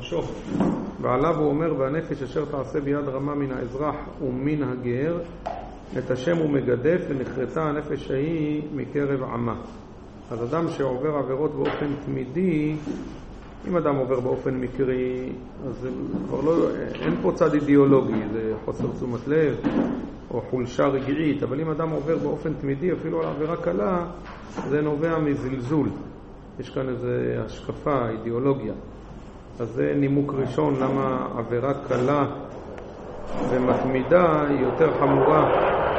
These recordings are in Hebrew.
נפשו. ועליו הוא אומר, והנפש אשר תעשה ביד רמה מן האזרח ומן הגר, את השם הוא מגדף, ונחרטה הנפש ההיא מקרב עמה. אז אדם שעובר עבירות באופן תמידי, אם אדם עובר באופן מקרי, אז כבר לא, אין פה צד אידיאולוגי, זה חוסר תשומת לב או חולשה רגעית, אבל אם אדם עובר באופן תמידי, אפילו על עבירה קלה, זה נובע מזלזול. יש כאן איזו השקפה, אידיאולוגיה. אז זה נימוק ראשון למה עבירה קלה ומתמידה היא יותר חמורה.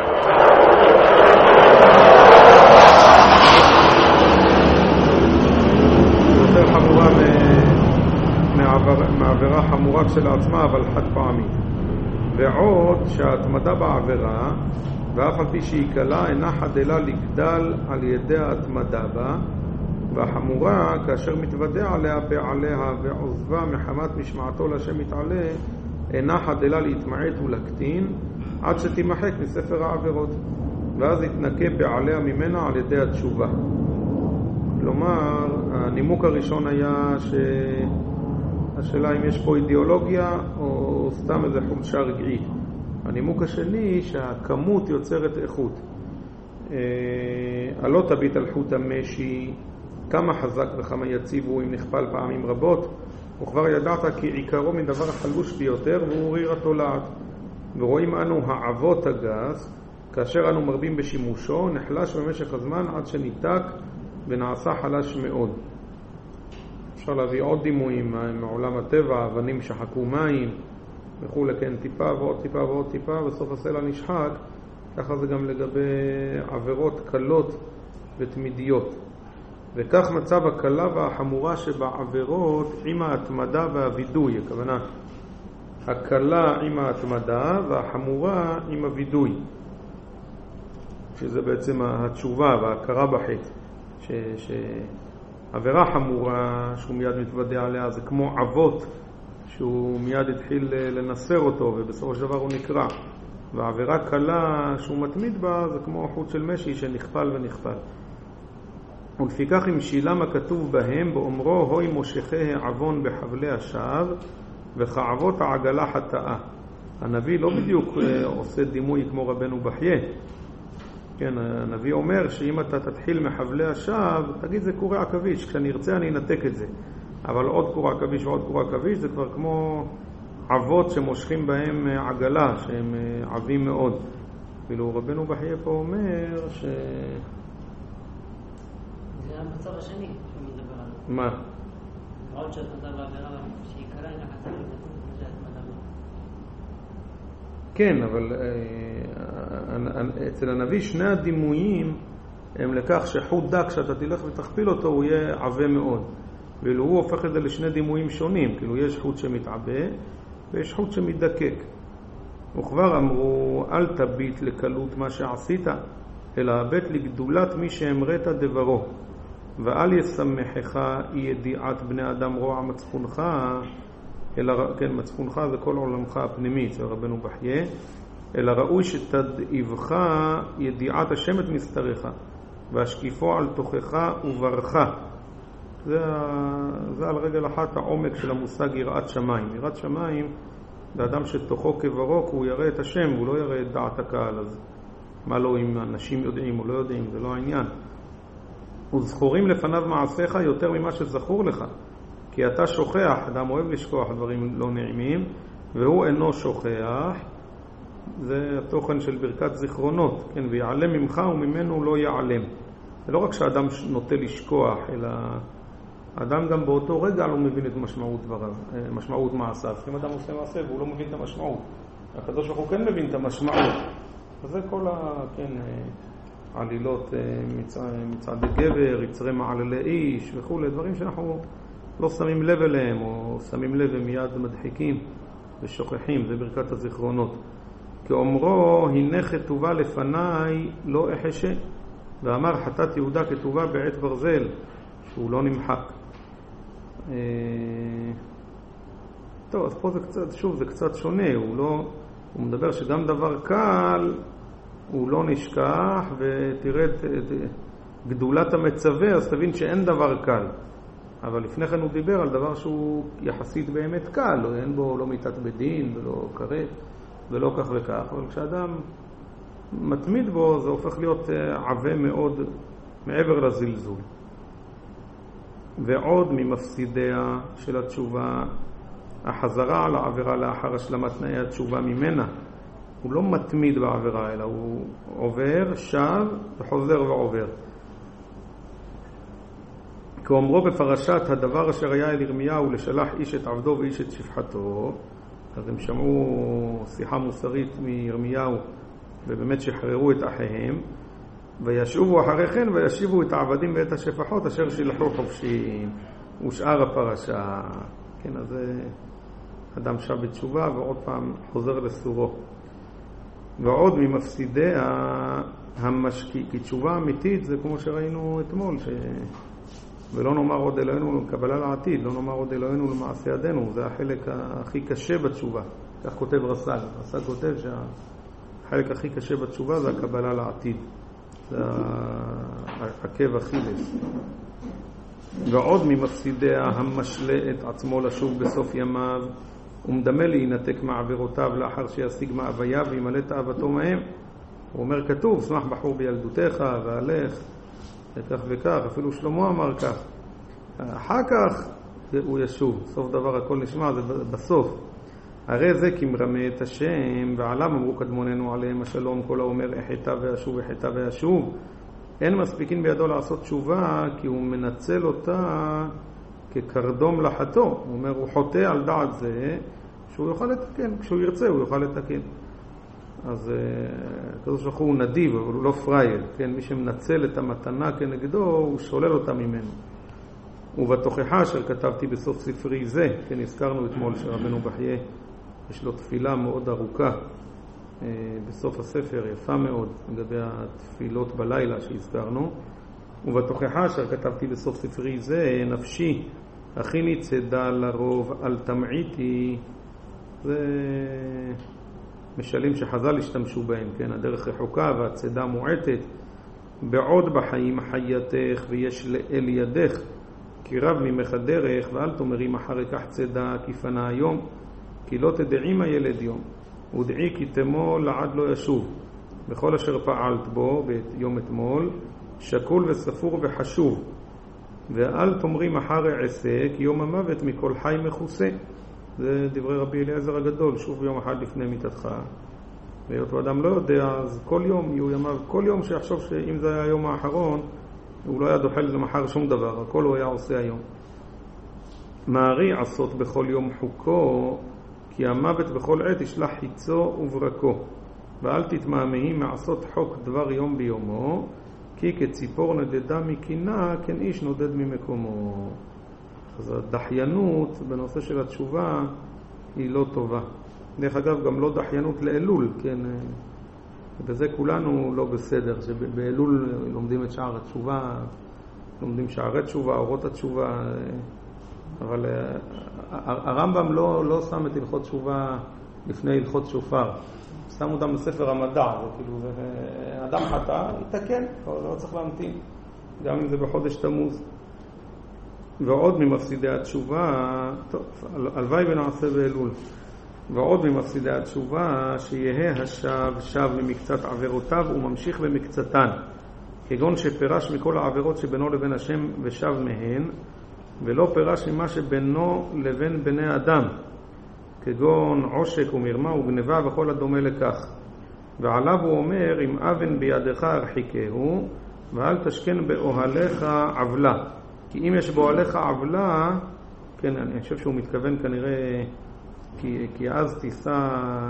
יותר חמורה מעבירה חמורה כשלעצמה, אבל חד פעמי. ועוד שההתמדה בעבירה, ואף על פי שהיא קלה, אינה חדלה לגדל על ידי ההתמדה בה, והחמורה, כאשר מתוודע עליה בעליה ועוזבה מחמת משמעתו לשם מתעלה, אינה חדלה להתמעט ולקטין, עד שתימחק מספר העבירות, ואז יתנקה בעליה ממנה על ידי התשובה. כלומר, הנימוק הראשון היה השאלה אם יש פה אידיאולוגיה או סתם איזה חולשה רגעית. הנימוק השני שהכמות יוצרת איכות. הלא תביט על חוט המשי, כמה חזק וכמה יציב הוא אם נכפל פעמים רבות, וכבר ידעת כי עיקרו מן דבר החלוש ביותר והוא ריר התולעת. ורואים אנו העבות הגס, כאשר אנו מרבים בשימושו, נחלש במשך הזמן עד שניתק ונעשה חלש מאוד. אפשר להביא עוד דימויים מעולם הטבע, אבנים שחקו מים וכו', כן, טיפה ועוד טיפה ועוד טיפה, בסוף הסלע נשחק. ככה זה גם לגבי עבירות קלות ותמידיות. וכך מצב הקלה והחמורה שבעבירות עם ההתמדה והווידוי, הכוונה הקלה עם ההתמדה והחמורה עם הווידוי, שזה בעצם התשובה וההכרה בחטא. שעבירה חמורה שהוא מיד מתוודע עליה זה כמו אבות שהוא מיד התחיל לנסר אותו ובסופו של דבר הוא נקרא, והעבירה קלה שהוא מתמיד בה זה כמו חוט של משי שנכפל ונכפל. ולפיכך אם שילם הכתוב בהם באומרו הוי מושכי העוון בחבלי השווא וכעבות העגלה חטאה. הנביא לא בדיוק עושה דימוי כמו רבנו בחייה. כן, הנביא אומר שאם אתה תתחיל מחבלי השווא, תגיד זה קורא עכביש, כשאני ארצה אני אנתק את זה. אבל עוד קורא עכביש ועוד קורא עכביש זה כבר כמו עבות שמושכים בהם עגלה, שהם עבים מאוד. כאילו רבנו בחייה פה אומר ש... זה המצב השני שהוא מדבר עליו. מה? עוד שהתמדה בעבירה שהיא קלה היא לחצה לבטים זה התמדה. כן, אבל אצל הנביא שני הדימויים הם לכך שחוט דק שאתה תלך ותכפיל אותו הוא יהיה עבה מאוד, ואילו הוא הופך את זה לשני דימויים שונים. כאילו יש חוט שמתעבה ויש חוט שמתדקק. וכבר אמרו אל תביט לקלות מה שעשית אלא הבט לגדולת מי שהמרת דברו, ואל ישמחך אי ידיעת בני אדם רוע מצפונך, אלא כן, מצפונך זה כל עולמך הפנימי, זה רבנו בחייה, אלא ראוי שתדעיבך ידיעת השם את מסתריך והשקיפו על תוכך וברך. זה על רגל אחת העומק של המושג יראת שמיים. יראת שמיים זה אדם שתוכו כברוק, הוא יראה את השם והוא לא יראה את דעת הקהל. אז מה לא אם אנשים יודעים או לא יודעים, זה לא העניין. וזכורים לפניו מעשיך יותר ממה שזכור לך, כי אתה שוכח. אדם אוהב לשכוח דברים לא נעימים והוא אינו שוכח. זה התוכן של ברכת זיכרונות, כן, ויעלם ממך וממנו לא יעלם. זה לא רק שהאדם נוטה לשכוח, אלא האדם גם באותו רגע לא מבין את משמעות דבריו, משמעות מעשיו. אם אדם עושה מעשה והוא לא מבין את המשמעות, הקדוש ברוך הוא כן מבין את המשמעות. אז זה כל כן, עלילות מצד גבר, יצרי מעללי איש וכו', דברים שאנחנו לא שמים לב אליהם, או שמים לב ומיד מדחיקים ושוכחים. זה ברכת הזיכרונות. כאומרו הנה כתובה לפניי לא אחשה, ואמר חטאת יהודה כתובה בעת ברזל, שהוא לא נמחק. טוב, אז פה זה קצת, שוב, זה קצת שונה. הוא מדבר שגם דבר קל הוא לא נשכח, ותראה את גדולת המצווה, אז תבין שאין דבר קל. אבל לפני כן הוא דיבר על דבר שהוא יחסית באמת קל, אין בו לא מיתת בדין ולא כרת ולא כך וכך, אבל כשאדם מתמיד בו זה הופך להיות עבה מאוד מעבר לזלזול. ועוד ממפסידיה של התשובה, החזרה על העבירה לאחר השלמת תנאי התשובה ממנה. הוא לא מתמיד בעבירה, אלא הוא עובר, שב וחוזר ועובר. כאומרו בפרשת הדבר אשר היה אל ירמיהו לשלח איש את עבדו ואיש את שפחתו, אז הם שמעו שיחה מוסרית מירמיהו ובאמת שחררו את אחיהם, וישובו אחרי כן וישיבו את העבדים ואת השפחות אשר שילחו חופשיים. ושאר הפרשה, כן, אז אדם שב בתשובה ועוד פעם חוזר לסורו. ועוד ממפסידיה המשקיע, כי תשובה אמיתית זה כמו שראינו אתמול, ולא נאמר עוד אלוהינו לקבלה לעתיד, לא נאמר עוד אלוהינו למעשה ידינו, זה החלק הכי קשה בתשובה. כך כותב רס"ג. רס"ג כותב שהחלק הכי קשה בתשובה זה הקבלה לעתיד, זה עקב אכילס. ועוד ממפסידיה המשלה את עצמו לשוב בסוף ימיו ומדמה להינתק מעבירותיו לאחר שישיג מאוויה וימלא תאוותו מהם. הוא אומר כתוב, שמח בחור בילדותך והלך וכך וכך, אפילו שלמה אמר כך. אחר כך הוא ישוב, סוף דבר הכל נשמע, זה בסוף. הרי זה כמרמה את השם, ועליו אמרו קדמוננו עליהם השלום, כל האומר החטא וישוב החטא וישוב. אין מספיקים בידו לעשות תשובה, כי הוא מנצל אותה כקרדום לחטוא. הוא אומר, הוא חוטא על דעת זה, שהוא יוכל לתקן, כשהוא ירצה הוא יוכל לתקן. אז הקדוש ברוך הוא נדיב, אבל הוא לא פראייר, כן? מי שמנצל את המתנה כנגדו, הוא שולל אותה ממנו. ובתוכחה אשר כתבתי בסוף ספרי זה, כן, הזכרנו אתמול שרבנו בחייה יש לו תפילה מאוד ארוכה בסוף הספר, יפה מאוד, לגבי התפילות בלילה שהזכרנו. ובתוכחה אשר כתבתי בסוף ספרי זה, נפשי הכיני צידה לרוב אל תמעיתי, זה משלים שחז"ל השתמשו בהם, כן? הדרך רחוקה והצידה מועטת. בעוד בחיים חייתך ויש לאל ידך, כי רב ממך דרך, ואל תאמרי מחר אקח צידה כי פנה היום, כי לא תדעי מה ילד יום, ודעי כי תמול לעד לא ישוב. בכל אשר פעלת בו ביום אתמול, שקול וספור וחשוב, ואל תאמרי מחר אעשה, כי יום המוות מכל חי מכוסה. זה דברי רבי אליעזר הגדול, שוב יום אחד לפני מיתתך. והיות ואדם לא יודע, אז כל יום יהיו ימיו, כל יום שיחשוב שאם זה היה היום האחרון, הוא לא היה דוחל למחר שום דבר, הכל הוא היה עושה היום. מערי עשות בכל יום חוקו, כי המוות בכל עת ישלח חיצו וברקו. ואל תתמהמהי מעשות חוק דבר יום ביומו, כי כציפור נדדה מקינה, כן איש נודד ממקומו. אז הדחיינות בנושא של התשובה היא לא טובה. דרך אגב, גם לא דחיינות לאלול, כן? בזה כולנו לא בסדר, שבאלול לומדים את שער התשובה, לומדים שערי תשובה, אורות התשובה, אבל הרמב"ם לא שם את הלכות תשובה לפני הלכות שופר. שם אותם בספר המדע, וכאילו, אדם חטא, יתקן, לא צריך להמתין, גם אם זה בחודש תמוז. ועוד ממפסידי התשובה, טוב, הלוואי ונעשה באלול. ועוד ממפסידי התשובה, שיהיה השב שב ממקצת עבירותיו וממשיך במקצתן, כגון שפרש מכל העבירות שבינו לבין השם ושב מהן, ולא פרש ממה שבינו לבין בני אדם, כגון עושק ומרמה וגנבה וכל הדומה לכך. ועליו הוא אומר, אם אבן בידך הרחיקהו, ואל תשכן באוהליך עוולה. כי אם יש באוהליך עוולה, כן, אני חושב שהוא מתכוון כנראה, כי אז תישא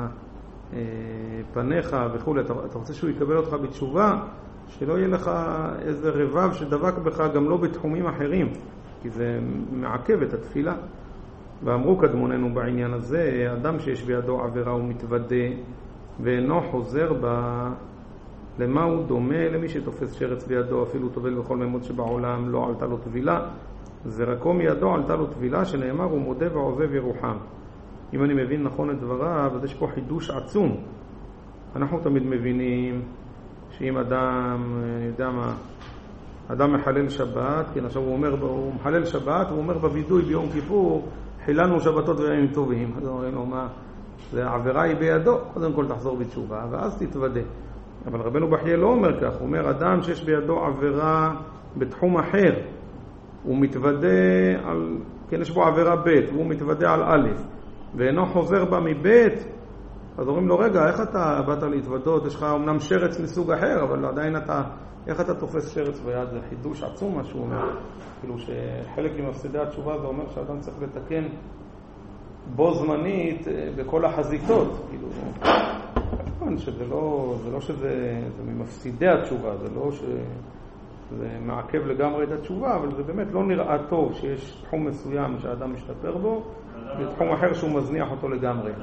פניך וכו'. אתה רוצה שהוא יקבל אותך בתשובה, שלא יהיה לך איזה רבב שדבק בך גם לא בתחומים אחרים, כי זה מעכב את התפילה. ואמרו קדמוננו בעניין הזה, אדם שיש בידו עבירה ומתוודה ואינו חוזר בה, למה הוא דומה? למי שתופס שרץ בידו, אפילו טובל בכל מימות שבעולם, לא עלתה לו טבילה, זרקו מידו עלתה לו טבילה, שנאמר הוא מודה ועוזב ירוחם. אם אני מבין נכון את דבריו, אז יש פה חידוש עצום. אנחנו תמיד מבינים שאם אדם, יודע מה, אדם מחלל שבת, כן, עכשיו הוא מחלל שבת, הוא אומר בווידוי ביום כיפור, חיללנו שבתות וימים טובים. אז אומרים לו, מה? העבירה היא בידו, קודם כל תחזור בתשובה, ואז תתוודה. אבל רבנו בחייה לא אומר כך, הוא אומר, אדם שיש בידו עבירה בתחום אחר, הוא מתוודה על, כן, יש בו עבירה ב' והוא מתוודה על א', ואינו חוזר בה מב', אז אומרים לו, רגע, איך אתה באת להתוודות? יש לך אמנם שרץ מסוג אחר, אבל עדיין איך אתה תופס שרץ ביד? זה חידוש עצום מה שהוא אומר. כאילו שחלק ממפסידי התשובה זה אומר שאדם צריך לתקן בו זמנית בכל החזיתות. כאילו, כמובן שזה לא שזה ממפסידי התשובה, זה לא שזה מעכב לגמרי את התשובה, אבל זה באמת לא נראה טוב שיש תחום מסוים שהאדם משתפר בו, ותחום אחר שהוא מזניח אותו לגמרי.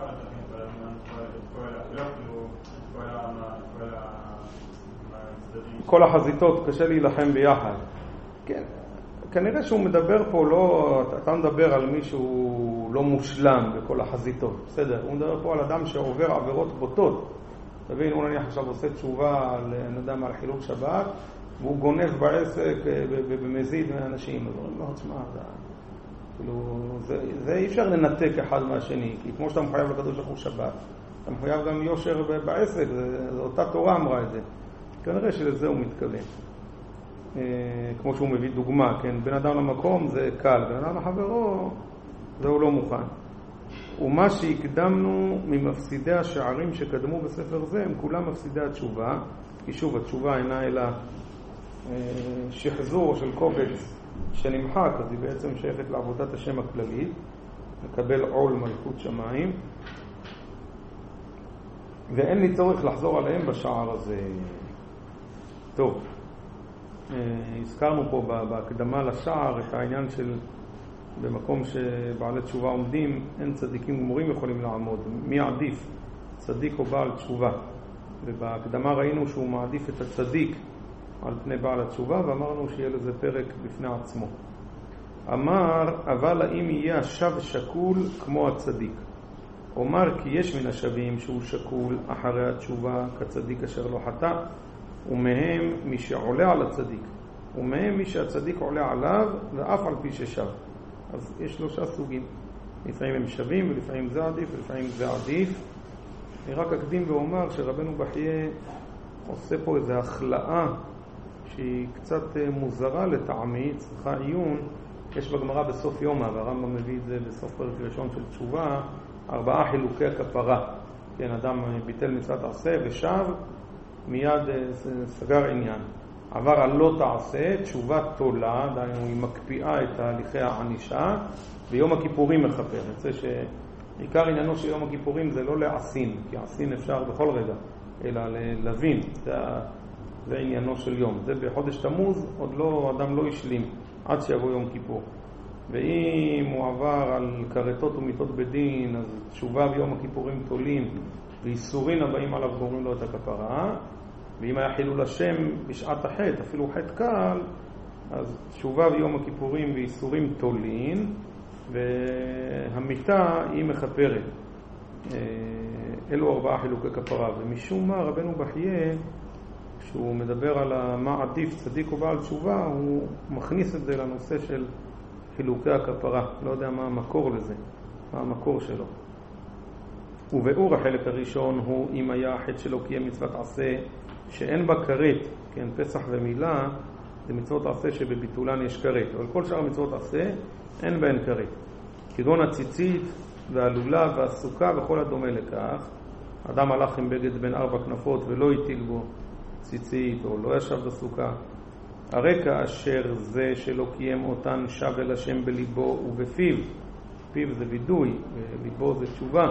כל החזיתות קשה להילחם ביחד. כן, כנראה שהוא מדבר פה לא, אתה מדבר על מישהו לא מושלם בכל החזיתות, בסדר, הוא מדבר פה על אדם שעובר עבירות בוטות. תבין, הוא נניח עכשיו עושה תשובה על אדם על חילול שבת, והוא גונב בעסק במזיד מהאנשים, אז אומרים לו, תשמע, זה אי אפשר לנתק אחד מהשני, כי כמו שאתה מחויב לקדוש ברוך הוא שבת, אתה מחויב גם יושר בעסק, זו אותה תורה אמרה את זה. כנראה שלזה הוא מתכוון. כמו שהוא מביא דוגמה, כן? בן אדם למקום זה קל, בן אדם לחברו זה הוא לא מוכן. ומה שהקדמנו ממפסידי השערים שקדמו בספר זה, הם כולם מפסידי התשובה, כי שוב, התשובה אינה אלא שחזור של קובץ שנמחק, אז היא בעצם שייכת לעבודת השם הכללית, לקבל עול מלכות שמיים, ואין לי צורך לחזור עליהם בשער הזה. טוב, הזכרנו פה בהקדמה לשער את העניין של במקום שבעלי תשובה עומדים, אין צדיקים גמורים יכולים לעמוד. מי עדיף, צדיק או בעל תשובה? ובהקדמה ראינו שהוא מעדיף את הצדיק על פני בעל התשובה, ואמרנו שיהיה לזה פרק בפני עצמו. אמר, אבל האם יהיה השב שקול כמו הצדיק? אומר כי יש מן השבים שהוא שקול אחרי התשובה כצדיק אשר לא חטא, ומהם מי שעולה על הצדיק, ומהם מי שהצדיק עולה עליו ואף על פי ששב. אז יש 3 סוגים, לפעמים הם שווים ולפעמים זה עדיף ולפעמים זה עדיף. אני רק אקדים ואומר שרבנו בחייה עושה פה איזו החלאה שהיא קצת מוזרה לטעמי, צריכה עיון. יש בגמרא בסוף יומא, והרמב"ם מביא את זה בסוף פרק ראשון של תשובה, 4 חילוקי הכפרה. כן, אדם ביטל מצוות עשה ושב, מיד סגר עניין. עבר על לא תעשה, תשובה תולה, דהיינו היא מקפיאה את תהליכי הענישה, ויום הכיפורים מכפר. יוצא שעיקר עניינו של יום הכיפורים זה לא לעשין, כי עשין אפשר בכל רגע, אלא להבין, זה עניינו של יום. זה בחודש תמוז, עוד לא, אדם לא השלים, עד שיבוא יום כיפור. ואם הוא עבר על קרטות ומיטות בדין, אז תשובה ביום הכיפורים תולים, ואיסורין הבאים עליו גורמים לו את הכפרה. ואם היה חילול השם בשעת החטא, אפילו חטא קל, אז תשובה ביום הכיפורים ואיסורים תולין, והמיטה היא מכפרת. אלו 4 חילוקי כפרה. ומשום מה רבנו בחייה, כשהוא מדבר על מה עדיף צדיק או בעל תשובה, הוא מכניס את זה לנושא של חילוקי הכפרה. לא יודע מה המקור לזה, מה המקור שלו. ובאור החלק הראשון הוא אם היה החטא שלו קיים מצוות עשה שאין בה כרת, כן, פסח ומילה, זה מצוות עשה שבביטולן יש כרת, אבל כל שאר מצוות עשה אין בהן כרת. כגון הציצית והלולה והסוכה וכל הדומה לכך. אדם הלך עם בגד בין 4 כנפות ולא הטיל בו ציצית או לא ישב בסוכה. הרקע אשר זה שלא קיים אותן שב אל השם בליבו ובפיו. פיו זה וידוי, וליבו זה תשובה.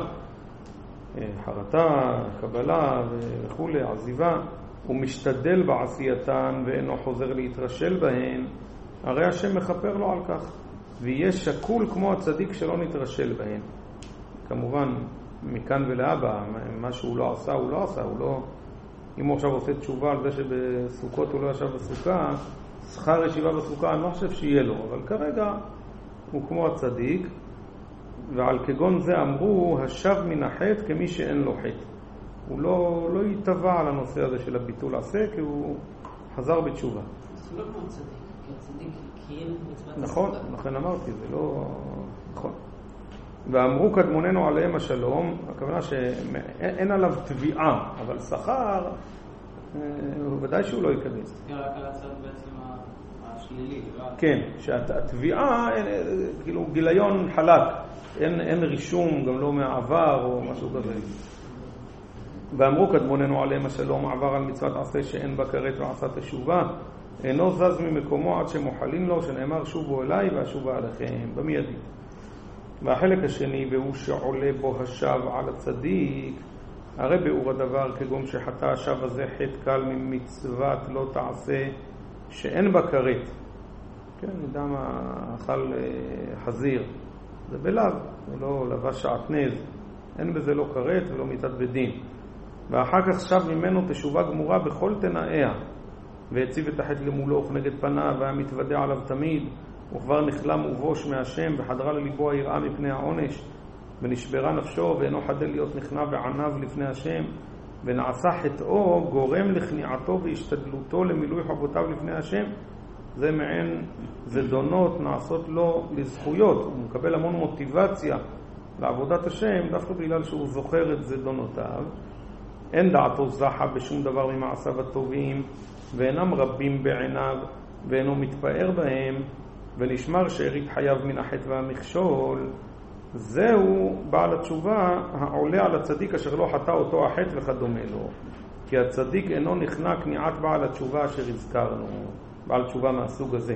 חרטה, קבלה וכו', עזיבה, הוא משתדל בעשייתן ואינו חוזר להתרשל בהן, הרי השם מכפר לו על כך, ויהיה שקול כמו הצדיק שלא נתרשל בהן. כמובן, מכאן ולהבא, מה שהוא לא עשה, הוא לא עשה, הוא לא... אם הוא עכשיו עושה תשובה על זה שבסוכות הוא לא ישב בסוכה, שכר ישיבה בסוכה, אני לא חושב שיהיה לו, אבל כרגע הוא כמו הצדיק, ועל כגון זה אמרו, השב מן החטא כמי שאין לו חטא. הוא לא יתבע על הנושא הזה של הביטול עשה, כי הוא חזר בתשובה. זה לא כמו צדיק, כי הצדיק קיים מצוות הסוכה. נכון, לכן אמרתי, זה לא נכון. ואמרו קדמוננו עליהם השלום, הכוונה שאין עליו תביעה, אבל שכר, ודאי שהוא לא ייכנס. רק על הצד בעצם השלילי. כן, שהתביעה, כאילו גיליון חלק, אין רישום, גם לא מהעבר או משהו כזה. ואמרו קדמוננו עליהם השלום, עבר על מצוות עשה שאין בה כרת ועשה תשובה, אינו זז ממקומו עד שמוחלים לו, שנאמר שובו אליי ואשובה עליכם, במיידי. והחלק השני, והוא שעולה בו השב על הצדיק, הרי ביאור הדבר כגון שחטא השב הזה חטא קל ממצוות לא תעשה שאין בה כרת. כן, אדם אכל חזיר, זה בלב, זה לא לבש שעטנז, אין בזה לא כרת ולא מיתת בדין. ואחר כך שב ממנו תשובה גמורה בכל תנאיה, והציב את החטא למולו וכנגד פניו, והיה מתוודע עליו תמיד, וכבר נחלם ובוש מהשם, וחדרה לליבו היראה מפני העונש, ונשברה נפשו, ואינו חדל להיות נכנע ועניו לפני השם, ונעשה חטאו גורם לכניעתו והשתדלותו למילוי חובותיו לפני השם. זה מעין זדונות נעשות לו לזכויות, הוא מקבל המון מוטיבציה לעבודת השם, דווקא בגלל שהוא זוכר את זדונותיו. אין דעתו זחה בשום דבר ממעשיו הטובים, ואינם רבים בעיניו, ואינו מתפאר בהם, ונשמר שארית חייו מן החטא והמכשול. זהו בעל התשובה העולה על הצדיק אשר לא חטא אותו החטא וכדומה לו. כי הצדיק אינו נכנע כניעת בעל התשובה אשר הזכרנו, בעל תשובה מהסוג הזה.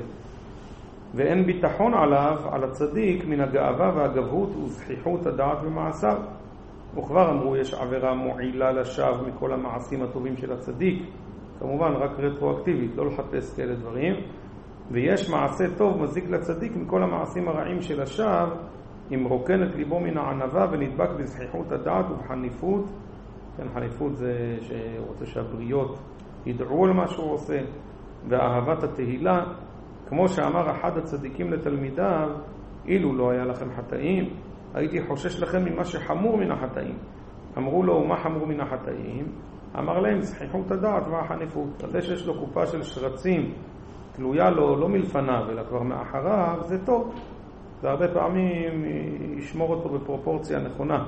ואין ביטחון עליו, על הצדיק, מן הגאווה והגבהות וזחיחות הדעת במעשיו. וכבר אמרו, יש עבירה מועילה לשווא מכל המעשים הטובים של הצדיק, כמובן רק רטרואקטיבית, לא לחפש כאלה דברים. ויש מעשה טוב מזיק לצדיק מכל המעשים הרעים של השווא, אם רוקן את ליבו מן הענבה ונדבק בזחיחות הדעת ובחניפות. כן, חניפות זה שרוצה שהבריות ידעו על מה שהוא עושה, ואהבת התהילה, כמו שאמר אחד הצדיקים לתלמידיו, אילו לא היה לכם חטאים, הייתי חושש לכם ממה שחמור מן החטאים. אמרו לו, מה חמור מן החטאים? אמר להם, זחיחות הדעת והחניפות. אז שיש לו קופה של שרצים, תלויה לו לא מלפניו, אלא כבר מאחריו, זה טוב. והרבה פעמים ישמור אותו בפרופורציה נכונה.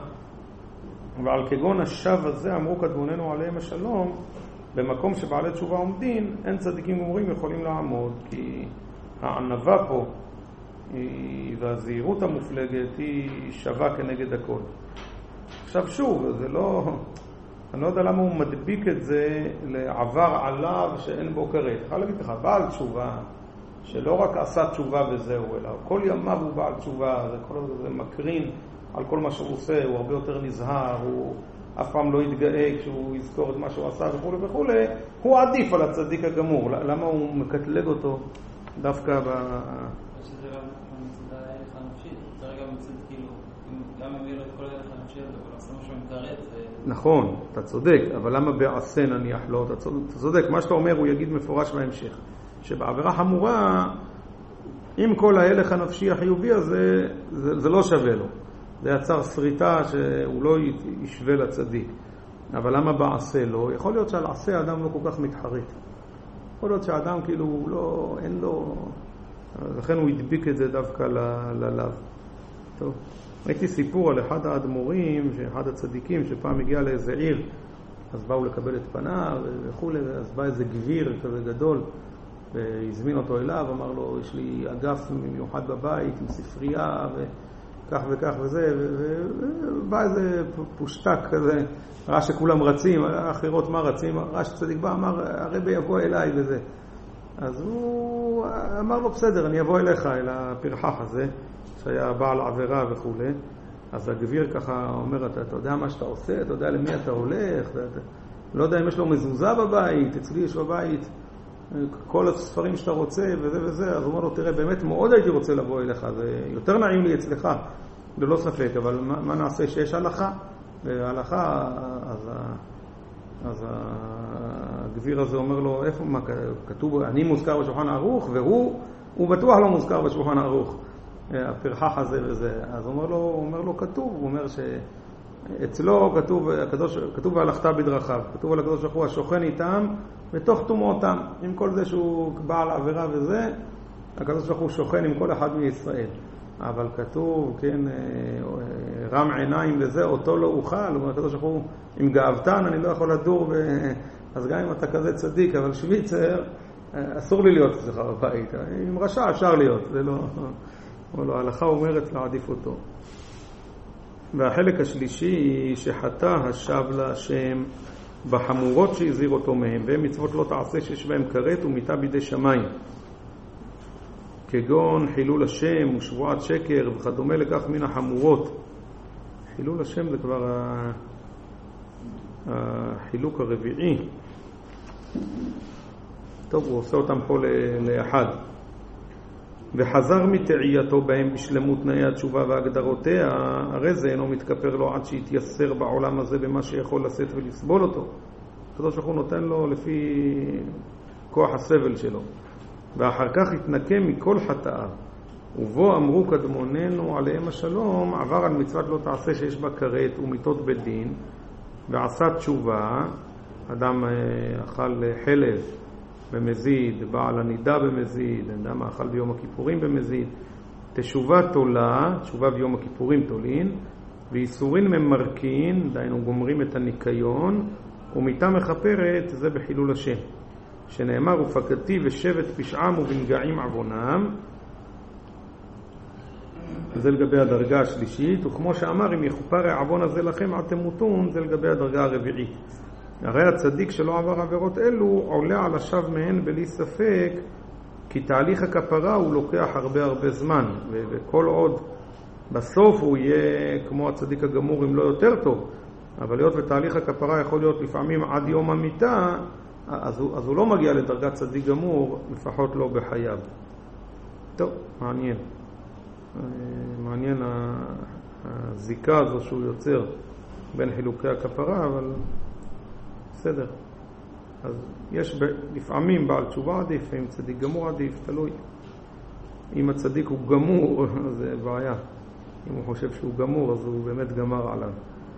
ועל כגון השב הזה אמרו קדמוננו עליהם השלום, במקום שבעלי תשובה עומדים, אין צדיקים גמורים יכולים לעמוד, כי הענבה פה והזהירות המופלגת היא שווה כנגד הכל. עכשיו שוב, זה לא, אני לא יודע למה הוא מדביק את זה לעבר עליו שאין בו כרת. אני יכול להגיד לך, בעל תשובה, שלא רק עשה תשובה וזהו, אלא כל ימיו הוא בעל תשובה, זה מקרין על כל מה שהוא עושה, הוא הרבה יותר נזהר, הוא אף פעם לא יתגאה כשהוא יזכור את מה שהוא עשה וכו' וכו', הוא עדיף על הצדיק הגמור. למה הוא מקטלג אותו דווקא שזה גם מצד הערך הנפשי, זה רגע מצד כאילו, גם אם יהיה לו את כל הערך הנפשי הזה, אבל עושה משהו מתארץ. נכון, אתה צודק, אבל למה בעשה נניח לא? אתה צודק, מה שאתה אומר הוא יגיד מפורש בהמשך, שבעבירה חמורה, עם כל ההלך הנפשי החיובי הזה, זה לא שווה לו. זה יצר שריטה שהוא לא ישווה לצדיק. אבל למה בעשה לא? יכול להיות שעל עשה האדם לא כל כך מתחרט. יכול להיות שהאדם כאילו לא, אין לו, לכן הוא ידביק את זה דווקא ללב. טוב, ראיתי סיפור על אחד האדמו"רים, אחד הצדיקים שפעם הגיע לאיזה עיר, אז באו לקבל את פניו וכו', אז בא איזה גביר כזה גדול, והזמין אותו אליו, אמר לו, יש לי אגף מיוחד בבית עם ספרייה וכך וכך וזה, ובא איזה פושטק כזה, ראה שכולם רצים, אחרות מה רצים, ראה שצדיק בא, אמר, הרבי יבוא אליי וזה. אז הוא אמר לו, בסדר, אני אבוא אליך, אל הפרחח הזה, שהיה בעל עבירה וכו'. אז הגביר ככה אומר, אתה יודע מה שאתה עושה, אתה יודע למי אתה הולך, לא יודע אם יש לו מזוזה בבית, אצלי יש בבית כל הספרים שאתה רוצה וזה וזה. אז הוא אומר לו, תראה, באמת מאוד הייתי רוצה לבוא אליך, זה יותר נעים לי אצלך, ללא ספק, אבל מה נעשה שיש הלכה? וההלכה, אז הגביר הזה אומר לו, איפה, מה כתוב, אני מוזכר בשולחן ערוך, והוא בטוח לא מוזכר בשולחן ערוך, הפרחח הזה וזה. אז הוא אומר לו כתוב, הוא אומר אצלו כתוב והלכת בדרכיו, כתוב על הקדוש ברוך הוא השוכן איתם בתוך תומותם, עם כל זה שהוא בעל עבירה וזה, הקדוש ברוך הוא שוכן עם כל אחד מישראל. אבל כתוב, כן, רם עיניים וזה, אותו לא אוכל, הקדוש ברוך הוא עם גאוותן, אני לא יכול לדור, אז גם אם אתה כזה צדיק, אבל שוויצר, אסור לי להיות אצלך בבית, עם רשע אפשר להיות, זה לא, ההלכה אומרת להעדיף אותו. והחלק השלישי היא שחטא השב להשם בחמורות שהזהיר אותו מהם, והם מצוות לא תעשה שיש בהם כרת ומיתה בידי שמיים, כגון חילול השם ושבועת שקר וכדומה לכך מן החמורות. חילול השם זה כבר החילוק הרביעי. טוב, הוא עושה אותם פה לאחד. וחזר מתעייתו בהם בשלמות תנאי התשובה והגדרותיה, הרי זה אינו מתכפר לו עד שיתייסר בעולם הזה במה שיכול לשאת ולסבול אותו. הקדוש ברוך הוא נותן לו לפי כוח הסבל שלו. ואחר כך התנקם מכל חטאיו. ובו אמרו קדמוננו עליהם השלום, עבר על מצוות לא תעשה שיש בה כרת ומיתות בדין, ועשה תשובה, אדם אכל חלב במזיד, בעל הנידה במזיד, אדם אכל ביום הכיפורים במזיד, תשובה תולה, תשובה ביום הכיפורים תולין, ואיסורין ממרקין, דיינו גומרים את הניקיון, ומיתה מכפרת, זה בחילול השם. שנאמר ופקדתי ושבט פשעם ובנגעים עוונם, זה לגבי הדרגה השלישית, וכמו שאמר אם יכופר העוון הזה לכם עד תמותון, זה לגבי הדרגה הרביעית. הרי הצדיק שלא עבר עבירות אלו עולה על השב מהן בלי ספק, כי תהליך הכפרה הוא לוקח הרבה זמן, וכל עוד בסוף הוא יהיה כמו הצדיק הגמור אם לא יותר טוב, אבל להיות בתהליך הכפרה יכול להיות לפעמים עד יום המיטה, אז הוא לא מגיע לדרגת צדיק גמור, לפחות לא בחייו. טוב, מעניין הזיקה הזו שהוא יוצר בין חילוקי הכפרה, אבל בסדר. אז יש לפעמים בעל תשובה עדיף, אם צדיק גמור עדיף, תלוי. אם הצדיק הוא גמור, זה בעיה. אם הוא חושב שהוא גמור, אז הוא באמת גמר עליו.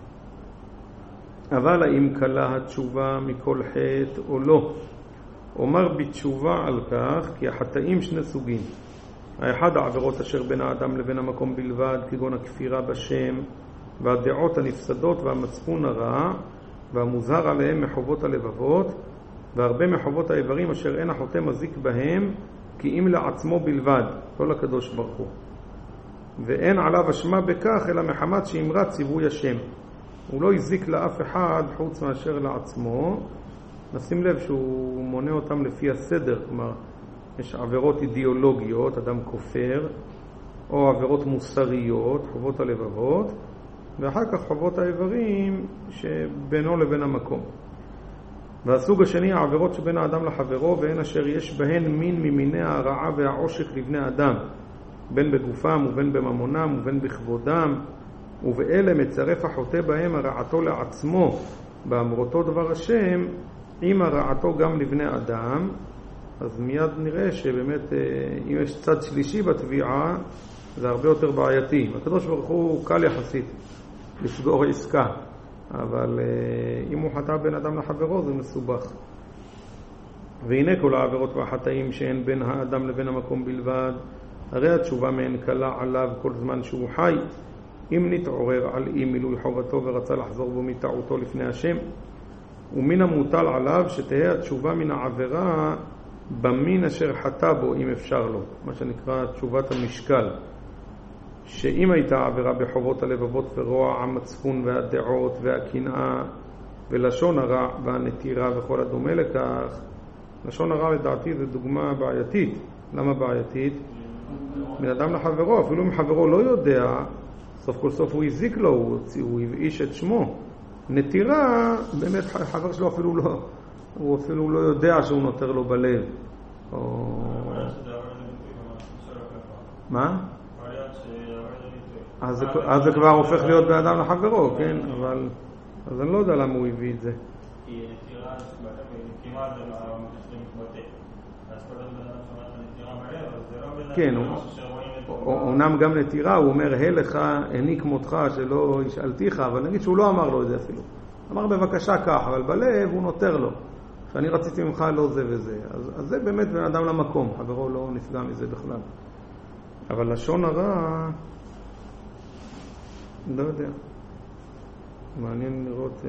אבל האם קלה התשובה מכל חטא או לא? אומר בתשובה על כך, כי החטאים שני סוגים. האחד העבירות אשר בין האדם לבין המקום בלבד, כגון הכפירה בשם, והדעות הנפסדות והמצפון הרע, והמוזהר עליהם מחובות הלבבות, והרבה מחובות האיברים אשר אין החוטא מזיק בהם, כי אם לעצמו בלבד, לא לקדוש ברוך הוא. ואין עליו אשמה בכך, אלא מחמת שאמרת ציווי השם. הוא לא הזיק לאף אחד חוץ מאשר לעצמו. נשים לב שהוא מונה אותם לפי הסדר, כלומר, יש עבירות אידיאולוגיות, אדם כופר, או עבירות מוסריות, חובות הלבבות, ואחר כך חובות האיברים שבינו לבין המקום. והסוג השני, העבירות שבין האדם לחברו, והן אשר יש בהן מין ממיני הרעה והעושק לבני אדם, בין בגופם ובין בממונם ובין בכבודם, ובאלה מצרף החוטא בהם הרעתו לעצמו, באמרותו דבר השם, עם הרעתו גם לבני אדם. אז מיד נראה שבאמת אם יש צד שלישי בתביעה, זה הרבה יותר בעייתי. הקדוש ברוך הוא קל יחסית לסגור עסקה, אבל אם הוא חטא בין אדם לחברו זה מסובך. והנה כל העבירות והחטאים שאין בין האדם לבין המקום בלבד, הרי התשובה מהן קלה עליו כל זמן שהוא חי, אם נתעורר על אי מילוי חובתו ורצה לחזור בו מטעותו לפני השם. ומן המוטל עליו שתהיה התשובה מן העבירה במין אשר חטא בו אם אפשר לו, מה שנקרא תשובת המשקל, שאם הייתה עבירה בחובות הלבבות ורוע המצפון והדעות והקנאה ולשון הרע והנטירה וכל הדומה לכך. לשון הרע לדעתי זה דוגמה בעייתית. למה בעייתית? מן אדם לחברו, אפילו אם חברו לא יודע, סוף כל סוף הוא הזיק לו, הוא הבאיש את שמו. נטירה, באמת חבר שלו הוא אפילו לא יודע שהוא נותר לו בלב. מה? אז זה כבר הופך להיות באדם לחברו, כן? אבל אז אני לא יודע למה הוא הביא את זה. כי נטירה כמעט זה מתבטא. כן, אומנם גם נטירה, הוא אומר, לך, אני כמותך שלא ישאלתיך, אבל נגיד שהוא לא אמר לו את זה אפילו. אמר בבקשה כך, אבל בלב הוא נותר לו. שאני רציתי ממך לא זה וזה. אז זה באמת בן אדם למקום, חברו לא נפגע מזה בכלל. אבל לשון הרע, לא יודע. מעניין לראות...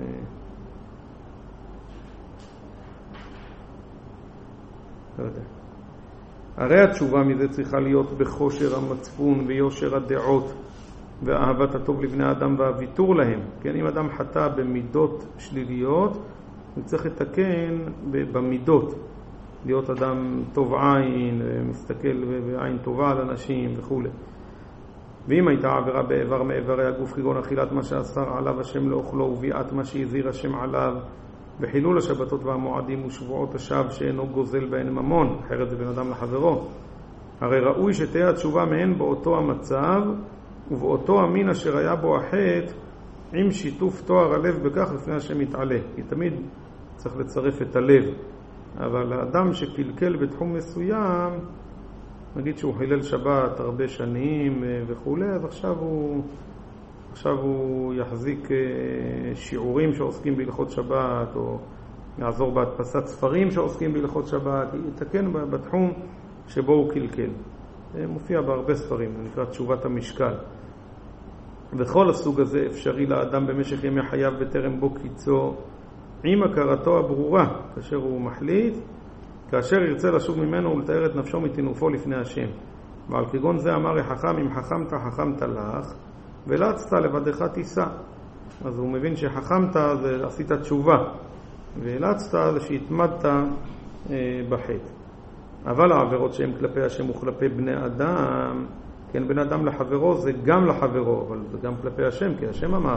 לא יודע. הרי התשובה מזה צריכה להיות בחושר המצפון ויושר הדעות ואהבת הטוב לבני האדם והוויתור להם. כן, אם אדם חטא במידות שליליות, הוא צריך לתקן במידות. להיות אדם טוב עין, מסתכל בעין טובה על אנשים וכו'. ואם הייתה עבירה באיבר מאיברי הגוף, כגון אכילת מה שאסר עליו השם לאוכלו וביאת מה שהזהיר השם עליו, וחילול השבתות והמועדים ושבועות השווא שאינו גוזל בהן ממון, אחרת זה בן אדם לחברו. הרי ראוי שתהיה התשובה מהן באותו המצב ובאותו המין אשר היה בו החטא, עם שיתוף תואר הלב בכך לפני השם יתעלה. כי תמיד צריך לצרף את הלב. אבל האדם שקלקל בתחום מסוים, נגיד שהוא חילל שבת הרבה שנים וכו', אז עכשיו הוא יחזיק שיעורים שעוסקים בהלכות שבת, או יעזור בהדפסת ספרים שעוסקים בהלכות שבת, יתקן בתחום שבו הוא קלקל. זה מופיע בהרבה ספרים, זה נקרא תשובת המשקל. וכל הסוג הזה אפשרי לאדם במשך ימי חייו בטרם בו קיצו, עם הכרתו הברורה, כאשר הוא מחליט, כאשר ירצה לשוב ממנו ולתאר את נפשו מתינופו לפני השם. ועל כגון זה אמר החכם, אם חכמת חכמת לך, ולצת לבדך תיסע. אז הוא מבין שחכמת זה עשית תשובה, ולצת זה שהתמדת בחטא. אבל העבירות שהן כלפי השם וכלפי בני אדם, כן, בן אדם לחברו זה גם לחברו, אבל זה גם כלפי השם, כי השם אמר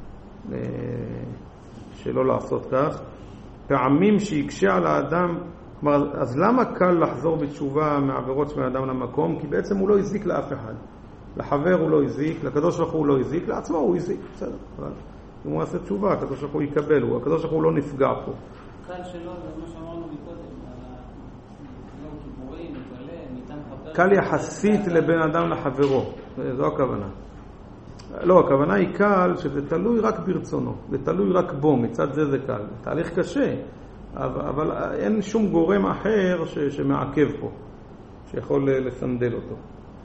שלא לעשות כך. פעמים שיקשה על האדם, אז למה קל לחזור בתשובה מעבירות של בן אדם למקום? כי בעצם הוא לא הזיק לאף אחד. לחבר הוא לא הזיק, לקדוש ברוך הוא לא הזיק, לעצמו הוא הזיק, בסדר. אם הוא עושה תשובה, הקדוש ברוך הוא יקבל, הקדוש ברוך הוא לא נפגע פה. קל שלא, זה מה שאמרנו מקודם, יום כיפורים, מתעלה, ניתן חבר... קל יחסית לבן אדם לחברו, זו הכוונה. לא, הכוונה היא קל שזה תלוי רק ברצונו, זה תלוי רק בו, מצד זה קל. תהליך קשה, אבל אין שום גורם אחר שמעכב פה, שיכול לסנדל אותו.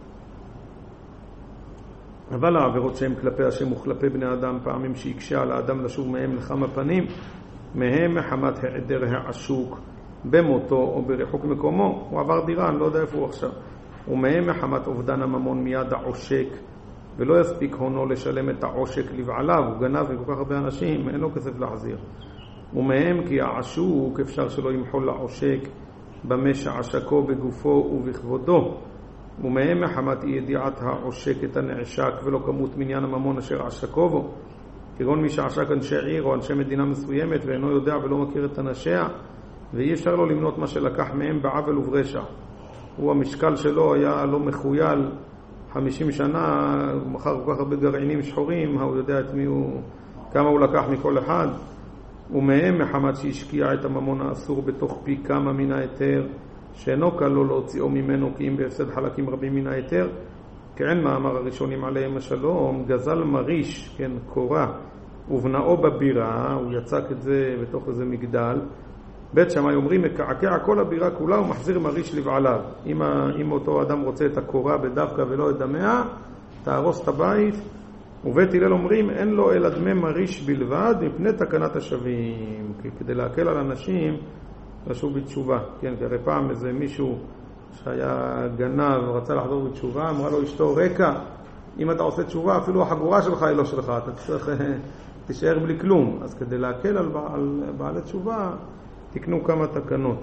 אבל העבירות שהן כלפי השם וכלפי בני אדם, פעמים שיקשה על האדם לשוב מהם לכמה פנים, מהם מחמת העדר העשוק במותו או ברחוק מקומו. הוא עבר דירה, אני לא יודע איפה הוא עכשיו. ומהם מחמת אובדן הממון מיד העושק, ולא יספיק הונו לשלם את העושק לבעליו, הוא גנב וכל כך הרבה אנשים, אין לו כסף להחזיר. ומהם כי העשוק אפשר שלא ימחול לעושק במה שעשקו בגופו ובכבודו. ומהם מחמת אי ידיעת העושק את הנעשק ולא כמות מניין הממון אשר עשקו בו, כגון מי שעשק אנשי עיר או אנשי מדינה מסוימת ואינו יודע ולא מכיר את אנשיה, ואי אפשר לו למנות מה שלקח מהם בעוול וברשע. הוא המשקל שלו היה לא מחויל 50 שנה, הוא מכר כל כך הרבה גרעינים שחורים, הוא יודע את מי הוא, כמה הוא לקח מכל אחד. ומהם מחמת שהשקיע את הממון האסור בתוך פי כמה מן היתר, שאינו קל לו להוציאו ממנו כי אם בהפסד חלקים רבים מן היתר, כעין מאמר הראשונים עליהם השלום, גזל מריש, כן, קורה, ובנאו בבירה, הוא יצק את זה בתוך איזה מגדל, בית שמאי אומרים, מקעקע כל הבירה כולה ומחזיר מריש לבעליו. אם אותו אדם רוצה את הקורה בדווקא ולא את דמיה, תהרוס את הבית. ובית הלל אומרים, אין לו אלא דמי מריש בלבד מפני תקנת השווים, כדי להקל על אנשים לשוב בתשובה. כן, כי הרי פעם איזה מישהו שהיה גנב ורצה לחזור בתשובה, אמרה לו אשתו, רקע, אם אתה עושה תשובה, אפילו החגורה שלך היא לא שלך, אתה צריך תישאר בלי כלום. אז כדי להקל על בעלי תשובה, תקנו כמה תקנות.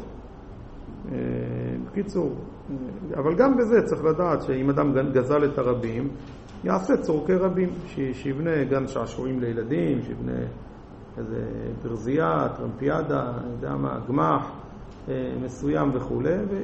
בקיצור, אבל גם בזה צריך לדעת שאם אדם גזל את הרבים, יעשה צורכי רבים, שיבנה גן שעשועים לילדים, שיבנה איזה ברזייה, טרמפיאדה, אני יודע מה, גמח מסוים וכו',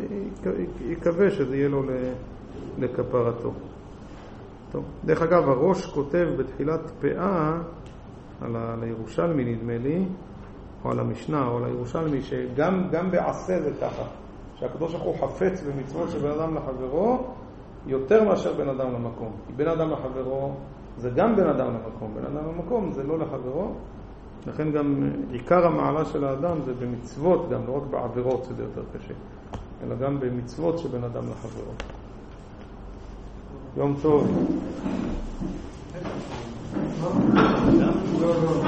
ויקווה שזה יהיה לו לכפרתו. טוב, דרך אגב, הראש כותב בתחילת פאה, על הירושלמי נדמה לי, או על המשנה, או על הירושלמי, שגם בעשה זה ככה, שהקדוש ברוך הוא חפץ במצוות של בן אדם לחברו יותר מאשר בן אדם למקום. כי בן אדם לחברו זה גם בן אדם למקום, בן אדם למקום זה לא לחברו. לכן גם עיקר המעלה של האדם זה במצוות, גם לא רק בעבירות שזה יותר קשה, אלא גם במצוות של בן אדם לחברו. יום טוב.